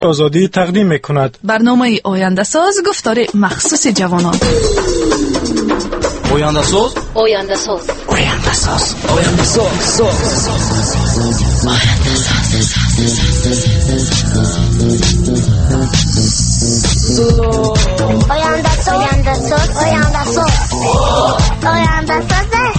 آزادی تقدیم می‌کند. برنامه آینده ساز گفتار مخصوص جوانان. آینده ساز. آینده ساز. آینده ساز. آینده ساز. آینده ساز. آینده ساز. آینده ساز. آینده ساز.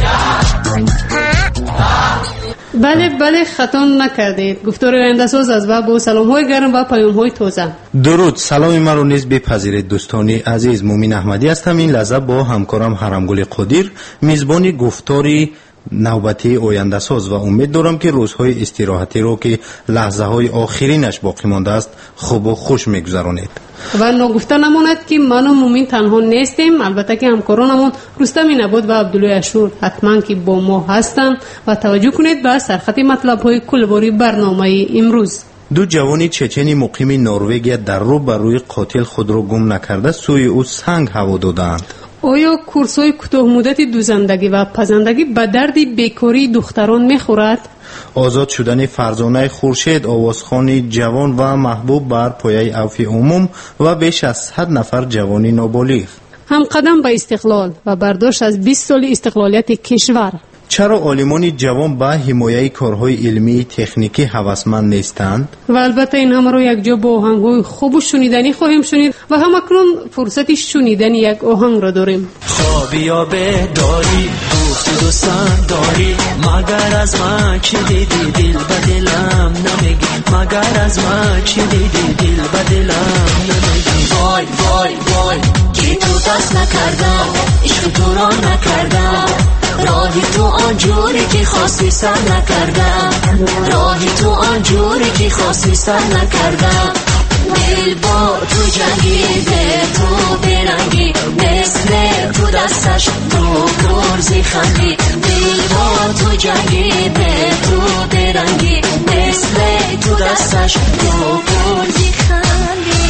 بله خطا نکردید. گفتار آینده ساز از با سلام‌های گرم و پیام‌های تازه. درود، سلام من رو نیز بپذیرید دوستانی عزیز. مومین احمدی هستم. این لحظه با همکارم حرمگل قادیر میزبانی گفتاری نوبتی آینده ساز و امید دارم که روزهای استراحتی رو که لحظه های آخرینش باقی مانده است خوب و خوش میگذرانید. و نگفته نماند که من و مومین تنها نیستیم، البته که همکارانمون رستم نبود و عبدالله اشور حتما که با ما هستند و توجه کنید به سرخط مطلب‌های کلباری برنامه امروز. دو جوانی چچنی مقیم نروژ در رو بر روی قاتل خود را گم نکرده سوی او سنگ هوا دادند. آیا کورس‌های کوتاه مدت دوزندگی و پزندگی به درد بیکاری دختران می‌خورد؟ آزاد شدن فرزانه خورشید، آوازخوانی جوان و محبوب بر پایه عفو عموم و بیش از 100 نفر جوانی نابالغ. هم قدم به استقلال و برداشت از 20 سال استقلالیت کشور. چرا عالمان جوان به حمایت کارهای علمی تکنیکی هوسمند نیستند؟ و البته این همه رو یک جا با آهنگ‌های خوب و شنیدنی خواهیم شنید و هم اکنون فرصت شنیدن یک آهنگ را داریم. خوابیابه داری دوست دوستان داری مگر از من چی دیدی دل به دلم نمیگی مگر از من چی دیدی دل به دلم نمیگی وای وای وای که تو دست نکردم عشق تو را نکردم راهی تو آنجوری که خواستی سر نکردم راهی تو آنجوری که خواستی سر نکردم دل با تو جنگیده تو برنگی مثل تو دستش تو گرزی خندی دل با تو جنگیده تو برنگی مثل تو دستش تو گرزی خندی.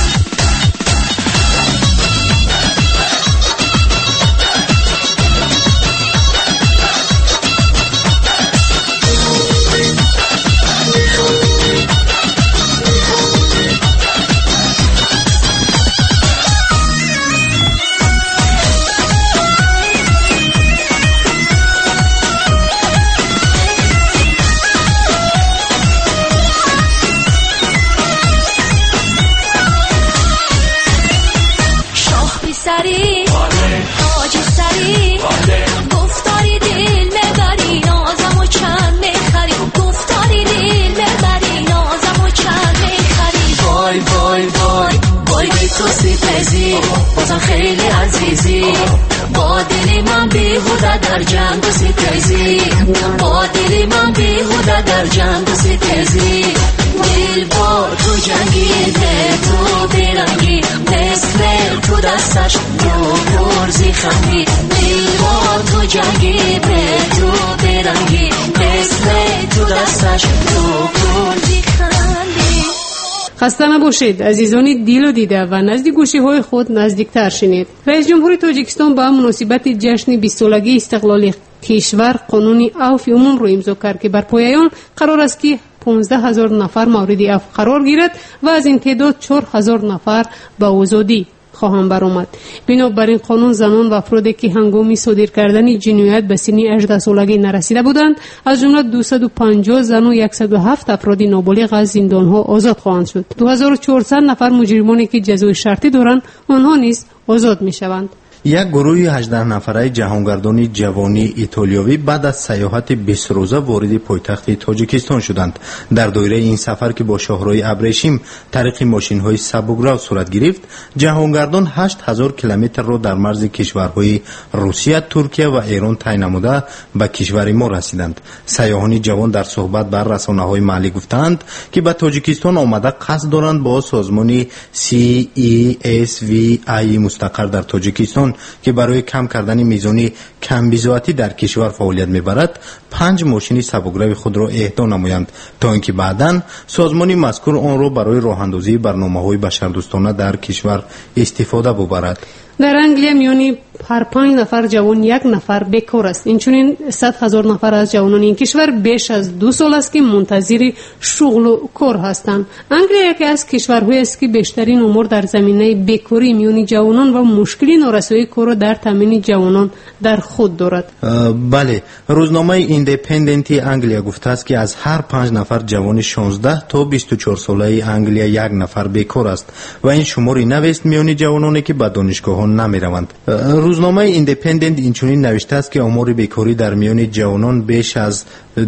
بازم خیلی عزیزی با دلی من بیهوده در جنگ و ستیزی با دلی من بیهوده در جنگ و ستیزی دل با تو جنگیده تو برنگی مثل تو دستش تو گرزی خندی دل با تو جنگیده تو برنگی مثل تو دستش تو گرزی خندی. خسته نباشید عزیزان دل و دیده و نزد گوشی های خود نزدیکتر شنید. رئیس جمهور تاجیکستان با مناسبت جشن 20 سالگی استقلال کشور قانون عفو عموم را امضا کرد که بر پایه آن قرار است که 15,000 نفر مورد عفو قرار گیرد و از این تعداد 4,000 نفر به آزادی خواهم برآمد. بنابراین قانون زنان و افرادی که هنگام صادر کردن جنایت به سن 18 سالگی نرسیده بودند از جمله 250 زن و 107 افراد نابالغ از زندان‌ها آزاد خواهند شد. 2400 نفر مجرمانی که جزای شرطی دارند آنها نیز آزاد می‌شوند. یک گروه 18 نفره جهانگردان جوانی ایتالیایی بعد از سیاحت 20 روزه وارد پایتخت تاجیکستان شدند. در دایره این سفر که با شاهراه ابریشم طریق ماشین‌های سبک‌رو صورت گرفت، جهانگردان 8000 کیلومتر را در مرز کشورهای روسیه، ترکیه و ایران طی نموده به کشور ما رسیدند. سیاحان جوان در صحبت با رسانه‌های محلی گفتند که به تاجیکستان آمده قصد دارند با سازمان CESVI مستقر در تاجیکستان که برای کم کردن میزان کمبیزاتی در کشور فعالیت میبرد 5 ماشین سبک‌رو خود را اهدا نمایند تا اینکه بعداً سازمان مذکور آن را برای راه اندازی برنامه‌های بشردوستانه در کشور استفاده ببرد. در انگلیه میانی هر 5 نفر جوان 1 نفر بیکار است. اینچنین 100,000 نفر از جوانان این کشور بیش از 2 سال است که منتظر شغل و کار هستند. انگلیه یکی از کشورهایی است که بیشترین امور در زمینه بیکاری میانی جوانان و مشکل نارسایی کار در تامین جوانان در خود دارد. بله، روزنامه ایندیپندنتی انگلیه گفته است که از هر 5 نفر جوان 16 تا 24 ساله انگلیه 1 نفر بیکار است و این شماری نویست میانی جوانانی که به دانشگاه نمی روند. روزنامه ایندیپندنت اینچنین نوشته است که آمار بیکاری در میان جوانان بیش از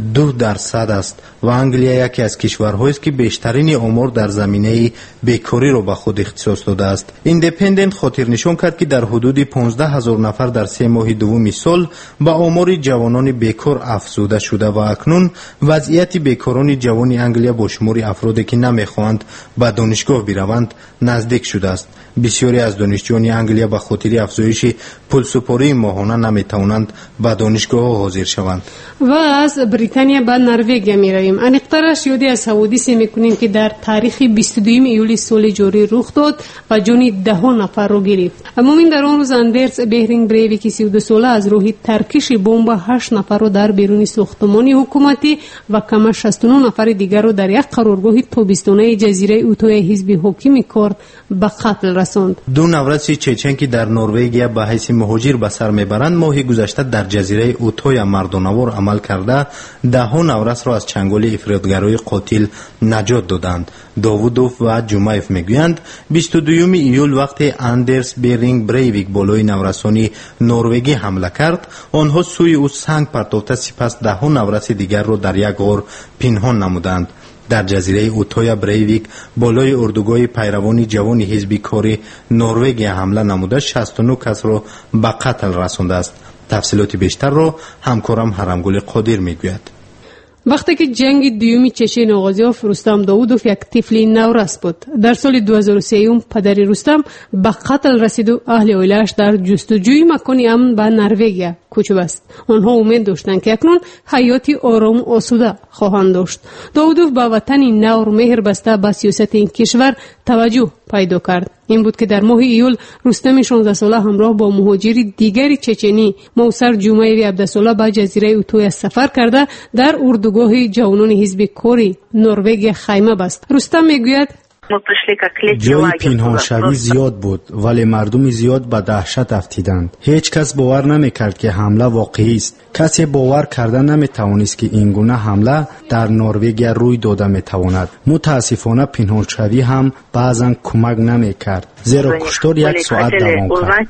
2% است و انگلیه یکی از کشورهایی است که بیشترین آمار در زمینه بیکاری را به خود اختصاص داده است. ایندیپندنت خاطر نشان کرد که در حدود 15,000 نفر در 3 ماه دوم سال به آمار جوانان بیکار افزوده شده و اکنون وضعیت بیکاران جوان انگلیه با شمار افرادی که نمیخواهند به دانشگاه بروند نزدیک شده است. بسیاری از دانشجویان انگلیه به خاطر افزایش پولسپاری ماهانه نمیتوانند به دانشگاه حاضر شوند. و از بریتانیا به نروژ میرویم. انیقترش یادی از حوادثی میکنیم که در تاریخ 22 ایولی سال جاری رخ داد و جان 10 نفر رو گرفت. اما در آن روز اندرس بیرینگ بریویک 32 ساله از راه ترکش بمب 8 نفر رو در بیرون ساختمان حکومتی و کم 69 نفر دیگر رو در یک قرارگاه تابستانه جزیره اوتوی حزب حاکم کرد به قتل رساند. 2 نورس چچن که در نروژ به حیث مهاجر به سر میبرند ماه گذشته در جزیره اوتوی مردانوار عمل کرده 10 نورس را از چنگال افراطگرای قاتل نجات دادند. داوودوف و جومایف میگویند 22 ایول وقتی اندرس بیرینگ بریویک بالای نورسانی نروژی حمله کرد آنها سوی او سنگ پرتافته سپس 10 نورس دیگر را در یک غار پنهان نمودند. در جزیره اوتوی بریویک بالای اردوگاه پیروان جوان حزب کاری نروژ حمله نموده 69 کس را به قتل رسانده است. تفصیلات بیشتر را همکارم حرمگل قادر میگوید. وقتی که جنگ دومی چچن آغاز یافت رستم داوودوف یک طفل نورس بود. در سال 2003 پدر رستم به قتل رسید و اهل عائله‌اش در جستجوی مکانی امن به نروژ کوچ بست. آنها امید داشتند که اکنون حیاتی آرام و آسوده خواهند داشت. داوودوف به وطن نور مهر بسته به سیاست این کشور توجه پیدا کرد. این بود که در ماه ایول رستم 16 ساله همراه با مهاجر دیگری چچنی موسر جومایوی 17 ساله به جزیره اوتوی سفر کرده در اردوگاه جوانان حزب کاری نروژ خیمه بست. رستم میگوید جای پنهانشوی زیاد بود ولی مردم زیاد به دهشت افتیدند. هیچ کس باور نمیکرد که حمله واقعی است. کسی باور کرده نمیتوانست که این گونه حمله در نروژ روی داده میتواند. متاسفانه پنهانشوی هم بعضا کمک نمیکرد زیرا کشتار 1 ساعت دوام کرد.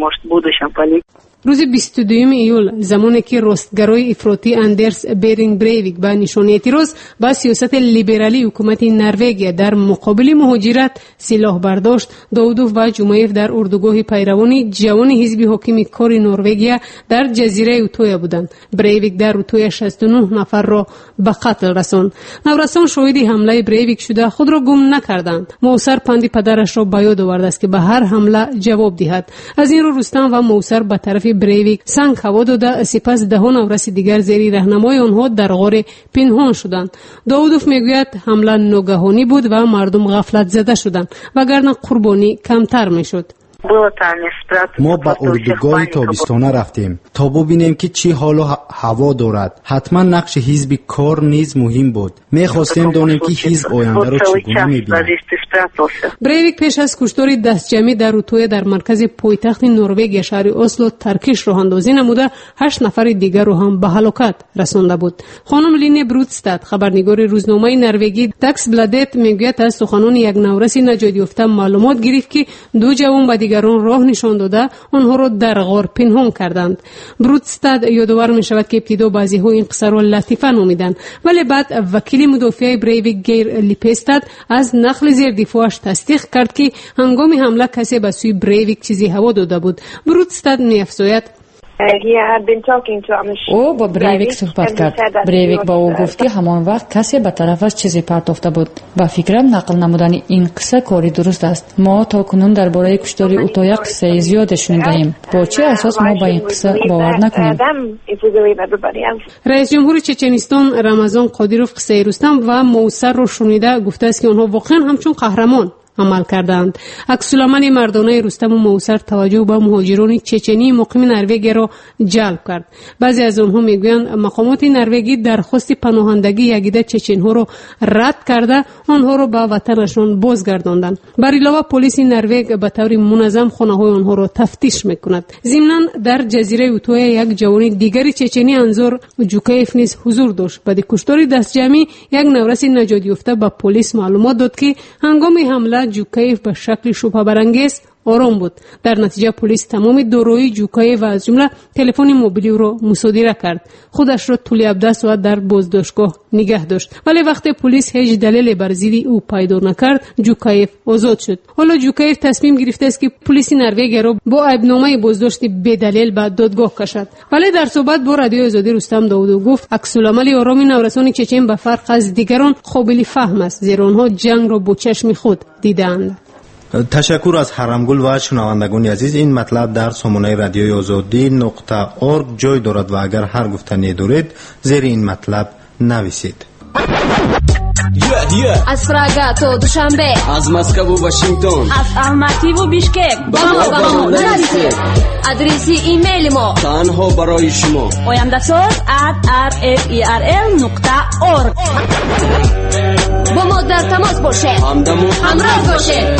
روز 22 ایول زمانی که راستگرای افراطی اندرس بیرینگ بریویک به نشانه اعتراض به سیاست لیبرالی حکومت نروژ در مقابل مهاجرت سلاح برداشت، داوودوف و جومایف در اردوگاه پیروان جوان حزب حاکم کاری نروژ در جزیره اوتوی بودند. بریویک در اوتوی 69 نفر را به قتل رساند. نورسان شاهد حمله بریویک شده خود را گم نکردند. موسر پند پدرش را به یاد آورده است که به هر حمله جواب دهد. از این رو رستم و موسر به طرف بریویک سنگ هوا داده سپس 10 نورس دیگر زیر راهنمای آنها در غار پنهان شدند. داوودوف میگوید حمله ناگهانی بود و مردم غفلت زده شدند وگرنه قربانی کمتر میشد. ما به اردوگاه تابستانه رفتیم تا ببینیم که چی حال و هوا دارد. حتما نقش حزب کار نیز مهم بود. می‌خواستیم دانیم که حزب آینده را چگونه می‌بیند. بریویک پیش از کشتار دستجمعی در اوتوی در مرکز پایتخت نروژ شهر اسلو ترکش راه اندازی نموده 8 نفر دیگر را هم به هلاکت رسانده بود. خانم لینی برودستاد خبرنگار روزنامه نروژی داکس بلادت میگوید از سخنان یک نورس نجات یافته معلومات گرفت که 2 جوان به دیگران راه نشان داده آنها را در غار پنهان کردند. برودستاد یادآور می‌شود که ابتدا بعضی‌ها این قصه را لطیفه نامیدند ولی بعد وکیل مدافع بریویک گیر لیپستاد از نقل زیر دفاعش تصدیق کرد که هنگام حمله کسی به سوی بریویک چیزی هوا داده بود. برودستاد می‌افزاید او با بریویک صحبت کرد. بریویک با او گفت که همان وقت کسی به طرفش چیزی پرتافته بود. با فکرم نقل نمودن این قصه کاری درست است. ما تا کنون درباره کشتار اوتوی قصه زیاد شنیدیم. با چه اساس ما با این قصه باور نکنیم؟ رئیس جمهور چچنستان رمضان قادیروف قصه رستم و موسر را شنیده گفته است که آنها واقعا همچون قهرمان عمل کردند. عکس‌العمل مردانه رستم و موثر توجه به مهاجران چچنی مقیم نروژ را جلب کرد. بعضی از آنها میگویند مقامات نروژی درخواست پناهندگی یک عده چچن‌ها را رد کرده آنها را به وطنشان بازگرداندند. بر علاوه پلیس نروژ به طور منظم خانه‌های آنها را تفتیش میکند. ضمناً در جزیره اوتویا یک جوان دیگری چچنی انزور جوکایف نیز حضور داشت. بعد کشتار دستجمعی یک نورس نجات یافته به پلیس معلومات داد که هنگام حمله جوکایف به شکل شبهه برانگیز آرام بود. در نتیجه پلیس تمام دارایی جوکایف و از جمله تلفن موبیلی را مصادره کرد. خودش را طول 17 ساعت در بازداشتگاه نگه داشت. ولی وقتی پلیس هیچ دلیلی بر ضد او پیدا نکرد جوکایف آزاد شد. حالا جوکایف تصمیم گرفته است که پلیس نروژ را با عیبنامه بازداشت بدلیل به دادگاه کشد. ولی در صحبت با رادیو آزادی رستم داوودو گفت عکس‌العمل آرام نورسان چچن به فرق از دیگران قابل فهم است زیرا آنها جنگ را با چشم خود دیدند. تشکر از حرمگل و شنوندگان عزیز. این مطلب در سامانه رادیوی آزادی .org جای دارد و اگر هر گفتنی دارید زیر این مطلب نویسید. از پراگا تا دوشنبه، از مسکو و واشنگتن، از الماتی و بیشکک با ما نرسید. آدرس ایمیل ما تنها برای شما oyandasaz@rferl.org. با ما در تماس باشه، همراه باشه.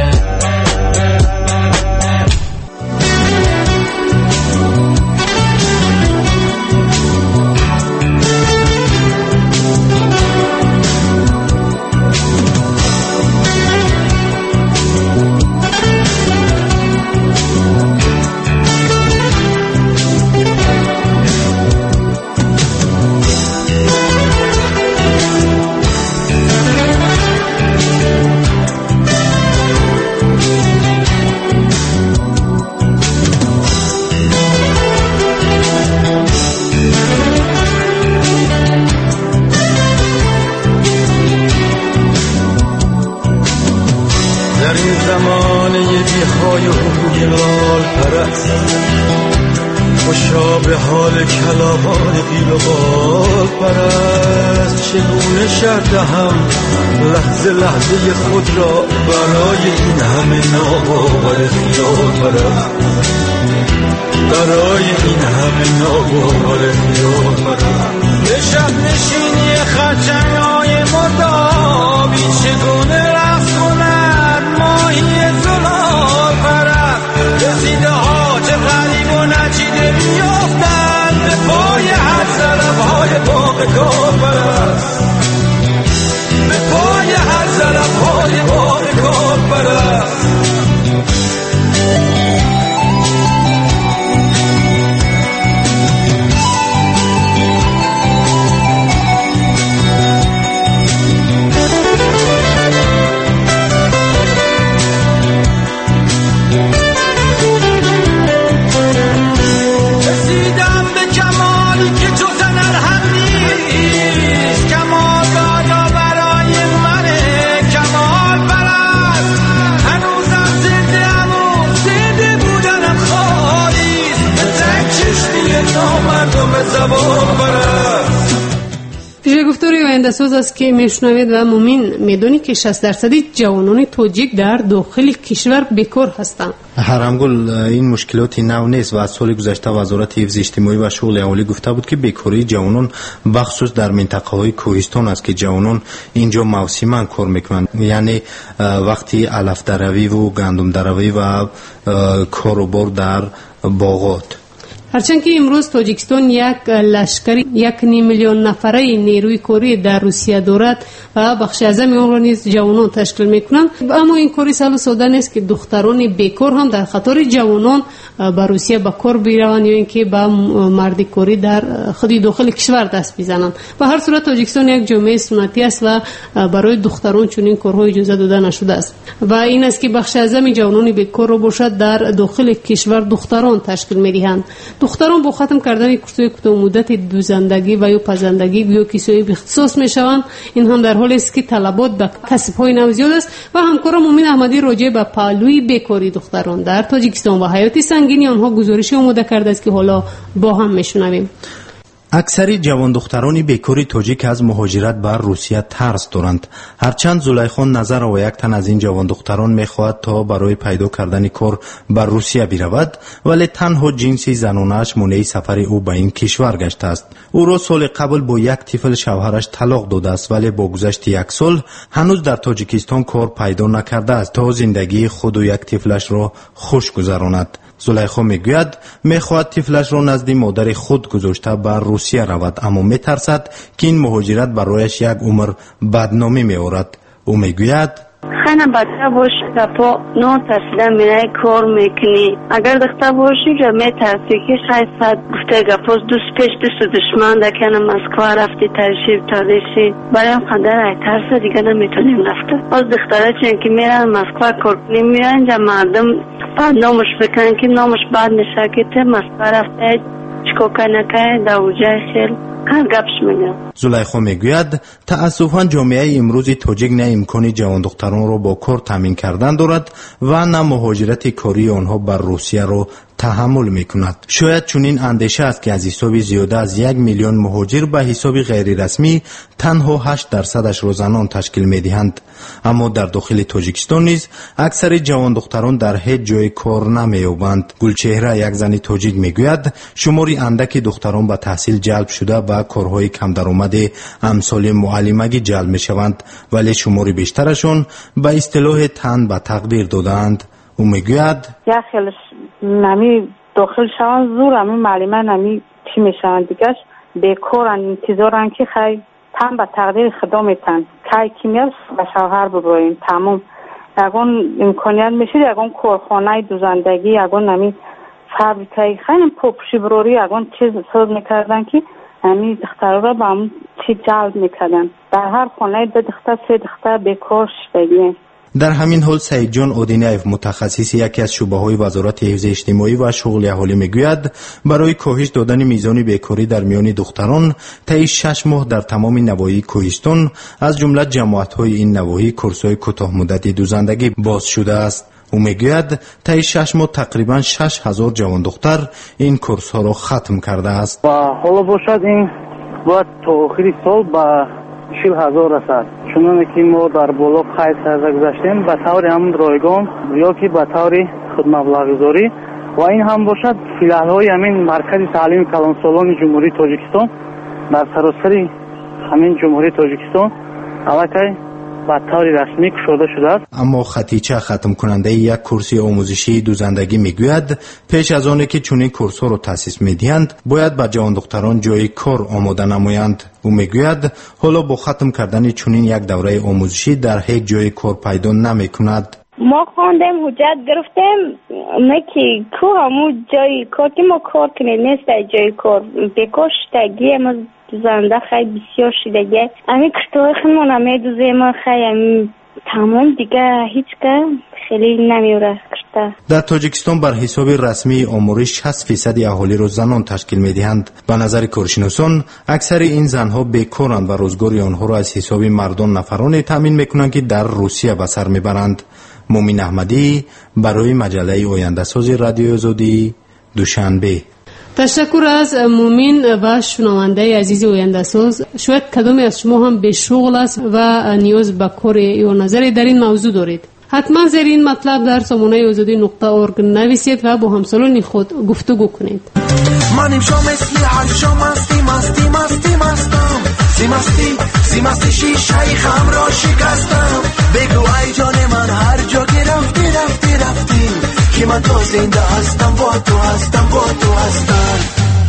به حال کلاوان قیل و بال پرست چگونه شردهم لحظه لحظه خود را برای این همه ناباور خیال پرست، برای این همه ناباور خیال پرست. به شب نشینی خرچنگ‌های مردابی چگونه رفت کند ماهی زلال پرست. رسیده ها چه غریب و نچیده میافتند به پای هر ضرب‌های باغ کار پرست، به پای هر ضرب‌های باغ کار پرست. گفتاری آینده ساز است که میشنوید و مؤمن میدونی که 60% جوانان تاجیک در داخل کشور بیکار هستند. حرمگل این مشکلاتی نو نیست و از سال گذشته وزارت حفظ اجتماعی و شغل اهالی گفته بود که بیکاری جوانان بخصوص در منطقه های کوهستان است که جوانان اینجا موسما کار میکنند، یعنی وقتی علف دروی و گندم دروی و کاروبار در باغات. هرچند که امروز تاجیکستان یک لشکر 1.5 میلیون نفره نیروی کاری در روسیه دارد و بخش اعظم آن را نیز جوانان تشکیل میکنند، اما این کاری سهل و ساده نیست که دختران بیکار هم در خطر جوانان به روسیه به کار بروند یا اینکه به مردی کاری در خود داخل کشور دست بزنند. به هر صورت تاجیکستان یک جامعه سنتی است و برای دختران چنین کارها اجازه داده نشده است و این است که بخش اعظم جوانان بیکار را باشد در داخل کشور دختران تشکیل میدهند. دختران با ختم کردن کورس‌های کوتاه مدت دوزندگی و یا پزندگی یا کسایی اختصاص میشوند. این هم در حالی است که طلبات به کسب‌های نو زیاد است و همکارم مومن احمدی راجع به پهلوی بیکاری دختران در تاجیکستان و حیات سنگینی آنها گزارش آماده کرده است که حالا با هم میشنویم. اکثر جوان دختران بیکاری تاجیک از مهاجرت بر روسیه ترس دارند. هرچند زلیخا نظر و یک تن از این جوان دختران میخواهد تا برای پیدا کردن کار بر روسیه برود، ولی تنها جنس زنانش مانع سفر او به این کشور گشته است. او را سال قبل با یک طفل شوهرش طلاق داده است، ولی با گذشت یک سال هنوز در تاجیکستان کار پیدا نکرده است تا زندگی خود و یک طفلش را خوش گذراند. زلیخا میگوید میخواهد طفلش را نزد مادر خود گذاشته بر روسیه رود، اما میترسد که این مهاجرت برایش یک عمر بدنامی میآورد. او میگوید خیلی بدتر باشی که پا ناترسیده میره کار میکنی. اگر دختر باشی که میترسی که خیلی ساعت گفته گفت دوست پیش دوست دشمن دکنه مسکوه رفتی تشریف تاریشی برای هم خندر ای ترسه دیگه نمیتونیم رفته. از دختره چون که میرن مسکوه کار کنیم میرن جا مردم بعد نامش بکنن که نامش بعد نشه که ته مسکوه رفته چکو کنکه دوجه خیل گپش میگم. زلیخا میگوید تأسفاً جامعه امروزی تاجیک نه امکان جوان دختران را با کار تامین کردن دارد و نه مهاجرت کاری آنها بر روسیه را تحمل میکند. شاید چنین اندیشه است که از حساب زیاده از 1 میلیون مهاجر به حساب غیر رسمی تنها 8% را زنان تشکیل میدهند. اما در داخل تاجیکستان نیز اکثر جوان دختران در هیچ جای کار نمییابند. گلچهره یک زن تاجیک میگوید شماری اندکی دختران به تحصیل جلب شده و کارهای کم درآمد امثال معلمگی جلب میشوند، ولی شماری بیشترشان به اصطلاح تن به تقدیر دادند. او میگوید یا خیلی نمی داخل شوند زور امی معلمه نمی چی میشوند دیگه بیکارن انتظارن که خیلی تن به تقدیر خدا میتن که کیمیاس به شوهر ببرین تمام یکون امکانیت میشید یکون کارخانه دوزندگی یکون نمی فابریکه خیلی پوپشی بروری یکون چیز ساز میکردن که همی دختر را با همون چی جلب میکردن. در هر خانه 2 دختر 3 دختر بیکار شدگی. در همین حال سعید جان اودینیف متخصص یکی از شعبه‌های وزارت حفظ اجتماعی و شغل اهالی میگوید برای کاهش دادن میزان بیکاری در میان دختران طی 6 ماه در تمام نواحی کوهستان از جمله جماعت‌های این نواحی کورس‌های کوتاه مدتی دوزندگی باز شده است. او میگوید طی 6 ماه تقریبا 6000 جوان دختر این کورس‌ها را ختم کرده است. و حالا باشد این باید تا آخر سال با 40,000 رسد. چون که ما در بالا خیلی سرزه گذاشتیم به طور همون رایگان یا که به طور خود مبلغ‌گذاری و این هم باشد فیلال‌های همین مرکز تعلیم کلانسالان جمهوری تاجیکستان در سراسر همین جمهوری تاجیکستان علاقه به طور رسمی گشوده شده است. اما خطیچه ختم کننده یک کورسی آموزشی دوزندگی میگوید پیش از آنکه که چنین کورس‌ها را تأسیس می‌دهند باید به جوان دختران جای کار آماده نمایند. او میگوید حالا با ختم کردن چنین یک دوره آموزشی در هیچ جای کار پیدا نمی‌کند. ما خواندیم حجت گرفتیم نکی کو همون جای کار که ما کار کنیم نیست جای کار بیکار شدگی ما زنده خیلی بسیار شدگی امی کشتای خیلی ما نمیدوزیم خیلی تمام دیگه هیچ که خیلی نمیوره کشتا. در تاجیکستان بر حساب رسمی آمارش 60% اهالی را زنان تشکیل میدهند. به نظر کارشناسان اکثر این زنها بیکارند و روزگار آنها را از حساب مردان نفرانی تامین میکنند که در روسیه به سر میبرند. مومین احمدی برای مجله آینده ساز رادیو آزادی دوشنبه. تشکر از مومین و شنونده عزیز آینده ساز. شاید کدامی از شما هم به شغل است و نیاز به کار یا نظری در این موضوع دارید. حتما زیر این مطلب در سامانه آزادی.org نویسید و با همسالان خود گفتگو کنید. منیم شو مثل هر شو مستی مستی مستی مستم سی مستی شیشه خم را شکستم بگو ای جان من هر جا که رفتی که من تا زنده هستم با تو هستم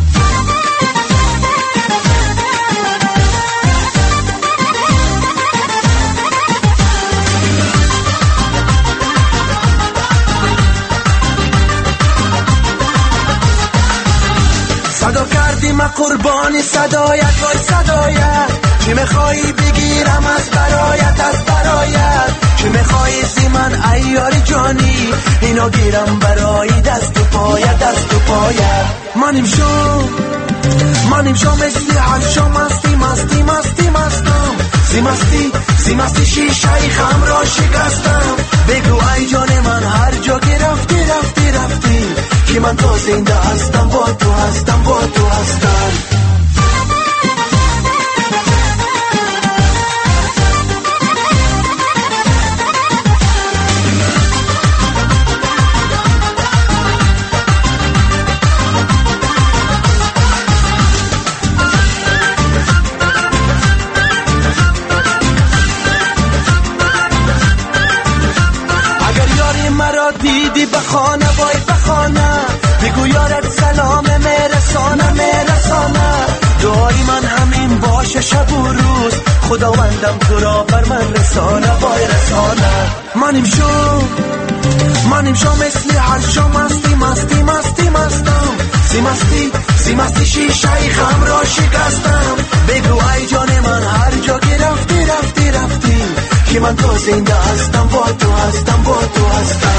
صدا کردی من قربانی صدایت وای صدایت چی میخوایی بگیرم از برایت چی میخوایی زی من ایاری جانی اینو گیرم برای دست و پایت منیم شو مثل هر شو مستی مستم سی مستی شیشه خم را شکستم بگو ای جان من هر جا که رفتی که من تا زنده هستم با تو هستم را دیدی بخانه وای بخانه بگو یارت سلام میرسانه دعای من همین باشه شب و روز خداوندم تو را بر من رسانه وای رسانه منیم شو مثل هر شو مستی شیشه غم را شکستم بگو ای جان من هر جا که رفتی که من تو زنده هستم با تو هستم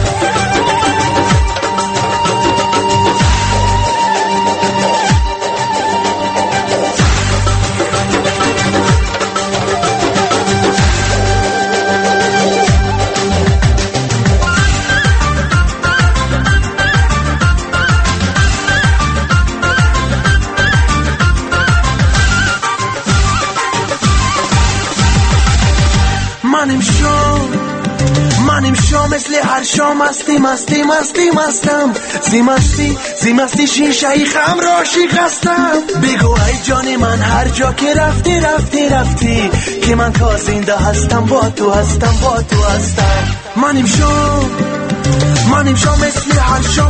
منیم شو مثل هر شو مستم زی شیشه غم را شکستم بگو ای جان من هر جا که رفتی که من تا زنده هستم با تو هستم منیم شو مثل هر شو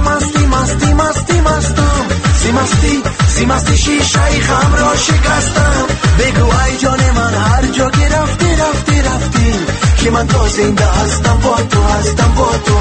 مستم زی شیشه غم را شکستم بگو ای جان من هر جا که رفتی که من تا زنده هستم با تو هستم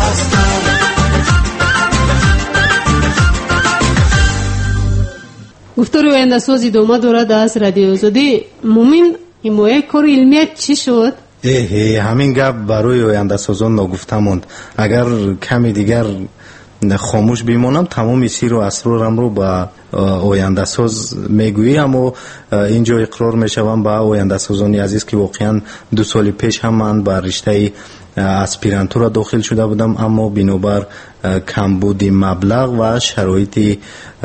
گفتار آینده ساز ادامه دارد از رادیو آزادی. مومین حمایت کار علمیت چی شد؟ همین گپ برای آینده سازان نگفته موند. اگر کمی دیگر خاموش بیمونم تمام سیر و اسرارم رو با آینده ساز میگویم و اینجا اقرار میشوم با آینده سازانی عزیز که واقعا 2 سال پیش هم من با رشته اسپیرانتورا داخل شده بودم، اما بنابر کمبود مبلغ و شرایط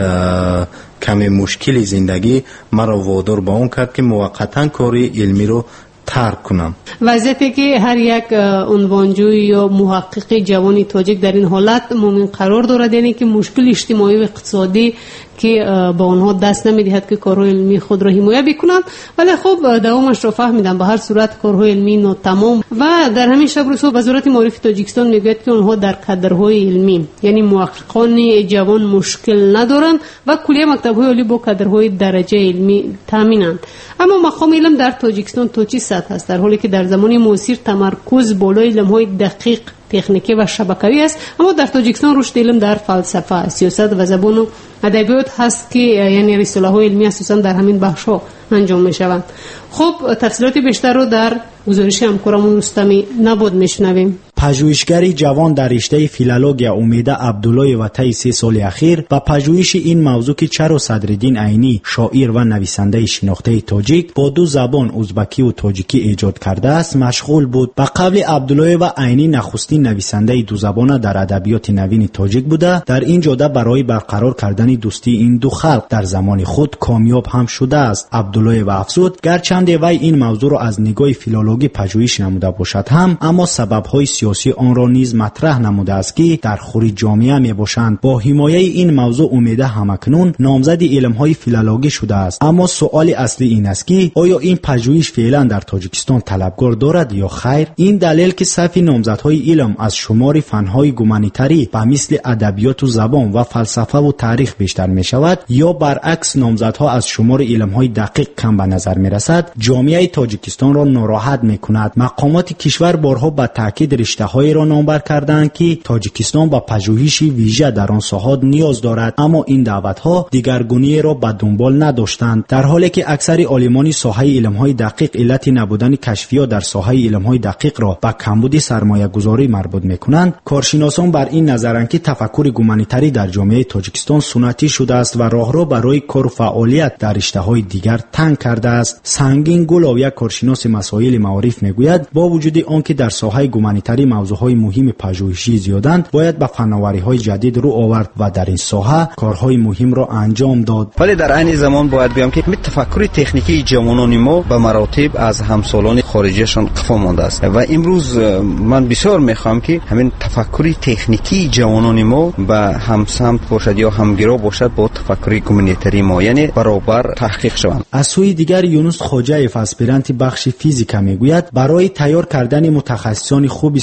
کمی مشکل زندگی مرا وادار به اون کرد که موقتا کاری علمی رو ترک کنم. وضعیتی که هر یک عنوانجوی یا محقق جوانی تاجیک در این حالت مومن قرار دارد، یعنی که مشکل اجتماعی و اقتصادی که با آنها دست نمیدهد که کارهای علمی خود را حمایت بکنند، ولی خب دوامش را فهمیدم. به هر صورت کارهای علمی ناتمام و در همین شب روزها وزارت معارف تاجیکستان میگوید که آنها در کادرهای علمی یعنی محققان جوان مشکل ندارند و کلیه مکتب‌های عالی با کادرهای درجه علمی تامینند. اما مقام علم در تاجیکستان تا چه سطح است، در حالی که در زمان معاصر تمرکز بالای علم‌های دقیق تکنیکی و شبکه‌ای است، اما در تاجیکستان رشد علم در فلسفه، سیاست و زبان و ادبیات هست که یعنی رساله‌های علمی اساساً در همین بخش‌ها انجام می‌شوند. خب تفصیلات بیشتر رو در گزارش همکارمون رستمی نبود میشنویم. پژوهشگری جوان در رشته فیلولوژیا امیده عبدالله و طی 3 سال اخیر و پژوهش این موضوع که چرا صدرالدین عینی شاعر و نویسنده شناخته تاجیک با 2 زبان ازبکی و تاجیکی ایجاد کرده است مشغول بود. به قول عبدالله و عینی نخستین نویسنده 2 زبانه در ادبیات نوین تاجیک بوده. در این جاده برای برقرار کردن دوستی این 2 خلق در زمان خود کامیاب هم شده است. عبدالله و افزود گرچند وی این موضوع را از نگاه فیلولوژی پژوهش نموده باشد هم، اما سبب‌های سیاسی آن را نیز مطرح نموده است که در خوری جامعه میباشند. با حمایه این موضوع امیده همکنون نامزد علم‌های فیلولوژی شده است. اما سوال اصلی این است که آیا این پژوهش فعلا در تاجیکستان طلبکار دارد یا خیر؟ این دلیل که صف نامزدهای علم از شمار فن‌های گومانیتری به مثل ادبیات و زبان و فلسفه و تاریخ بیشتر می‌شود یا برعکس نامزدها از شمار علم‌های دقیق کم به نظر می‌رسد، جامعه تاجیکستان را ناراحت می‌کند. مقامات کشور بارها به تاکید رشته‌هایی را نامبر کردند که تاجیکستان با پژوهش ویژه در آن ساحات نیاز دارد، اما این دعوت‌ها دیگرگونی را به دنبال نداشتند، در حالی که اکثر عالمان ساحه علم‌های دقیق علت نبودن کشفیات در ساحه علم‌های دقیق را به کمبود سرمایه‌گذاری مربوط می‌کنند. کارشناسان بر این نظرند که تفکر گومانیتری در جامعه تاجیکستان سنتی شده است و راه را برای کار و فعالیت در رشته‌های دیگر تنگ کرده است. سنگین گلو یک کارشناس مسائل معارف میگوید با وجود آنکه در ساحه گومانیتری موضوعهای مهم پژوهشی زیادند، باید به فناوری‌های جدید رو آورد و در این ساحه کارهای مهم را انجام داد. ولی در عین زمان باید بگم که تفکر تکنیکی جوانان ما به مراتب از همسالان خارجیشان قفا مانده است و امروز من بسیار میخوام که همین تفکر تکنیکی جوانان ما به همسمت باشد یا همگرا باشد با تفکر گومانیتری ما، یعنی برابر تحقیق شوند. از سوی دیگر یونس خواجه اسپیرانت بخش فیزیک میگوید برای تیار کردن متخصصان خوب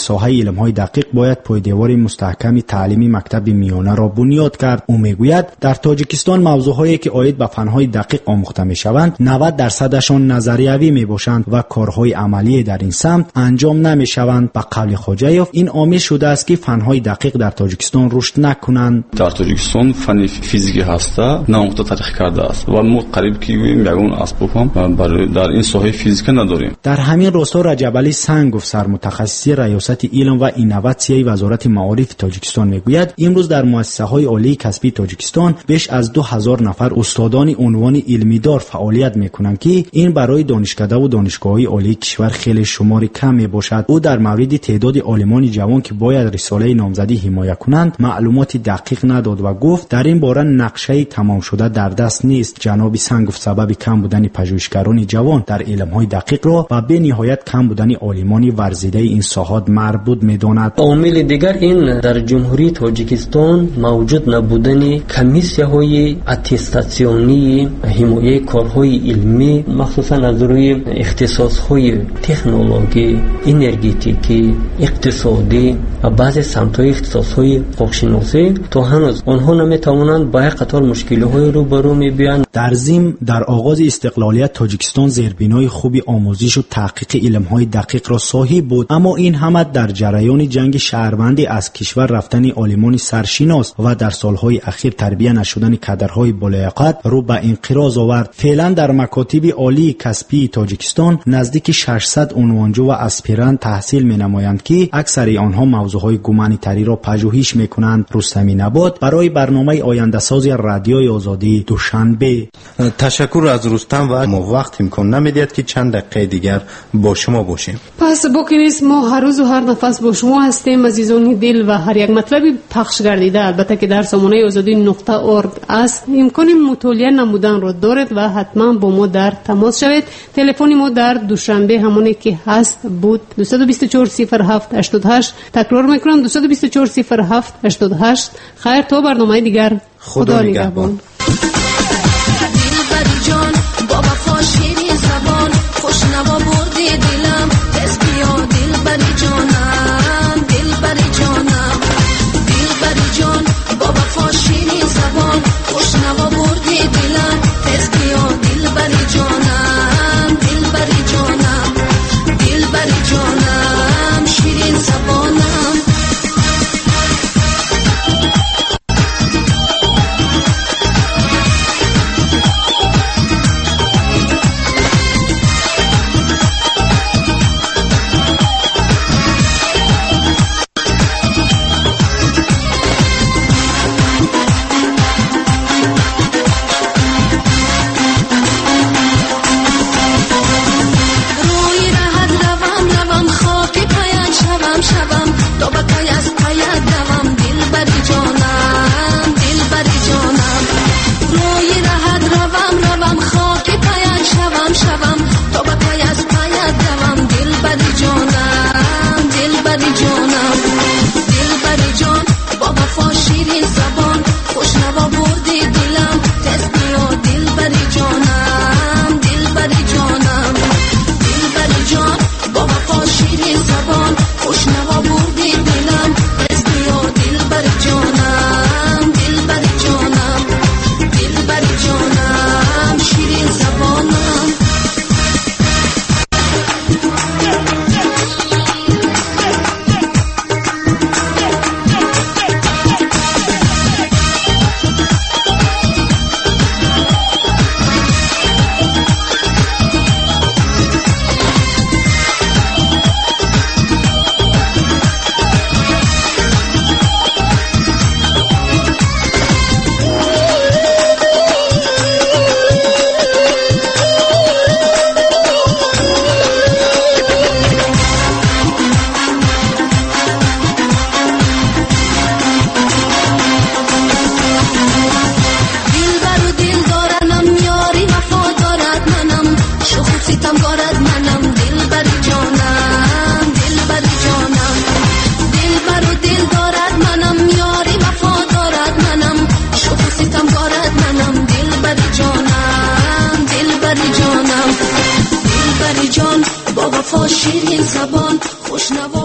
ساحه علم‌های دقیق باید پایدیوار مستحکم تعلیمی مکتب میانه را بنیاد کرد. او میگوید در تاجیکستان موضوعهایی که عاید به فنهای دقیق آموخته میشوند 90% نظریوی میباشند و کارهای عملی در این سمت انجام نمیشوند. به قول خوجایف این عامل شده است که فنهای دقیق در تاجیکستان رشد نکنند. در تاجیکستان فن فیزیکی هسته ناموخته تاریخ کرده است و ما قریب که یگان اسباب هم در این ساحه فیزیک نداریم. در همین راستا رجب علی سنگوف سرمتخصص ریاست علم و اینواسیون وزارت معارف تاجیکستان میگوید امروز در مؤسسه‌های عالی کسبی تاجیکستان بیش از 2000 نفر استادان عنوان علمی دار فعالیت میکنند که این برای دانشکده و دانشگاه‌های عالی کشور خیلی شمار کم میباشد. او در مورد تعداد عالمان جوان که باید رساله نامزدی حمایت کنند معلومات دقیق نداد و گفت در این باره نقشه تمام شده در دست نیست. جناب سنگوف سبب کم بودن پژوهشگران جوان در علم‌های دقیق را و به نهایت کم بودن عالمان ورزیده این ساحات مربوط می‌داند. عامل دیگر این در جمهوری تاجیکستان موجود نبودن کمیسی‌های اتستاسیونی حمایت کارهای علمی مخصوصا از روی اختصاص‌های تکنولوژی، انرژتیکی، اقتصادی و بعضی سمت‌های اختصاص‌های حقوق‌شناسی تا هنوز آنها نمی‌توانند با قطار مشکل‌های روبرو می‌بینند. در ضمن در آغاز استقلالیت تاجیکستان زیربنای خوبی آموزش و تحقیق علم‌های دقیق را صاحب بود، اما این همه در جریان جنگ شهروندی از کشور رفتن عالمان سرشناس و در سالهای اخیر تربیت نشدن کادرهای بالیاقت رو به انقراض آورد. فعلا در مکاتب عالی کسبی تاجیکستان نزدیک 600 عنوانجو و اسپیرانت تحصیل می‌نمایند که اکثر آنها موضوعهای گومانیتری را پژوهش می‌کنند. رستمی نبات برای برنامه آینده‌ساز رادیوی آزادی دوشنبه. تشکر از رستم و ما وقت امکان نمیدید که چند دقیقه دیگر با شما باشیم. پس بکنید ما هر روز و هر نفس با شما هستیم عزیزان دل و هر یک مطلبی پخش گردیده البته که در سامانه آزادی.org است. امکان مطالعه نمودن را دارید و حتما با ما در تماس شوید. تلفن ما در دوشنبه همونی که هست بود 2240788. تکرار میکنم 2240788. خیر تا برنامه دیگر. خدا نگهبان. با وفا شیرین زبان خوشنوا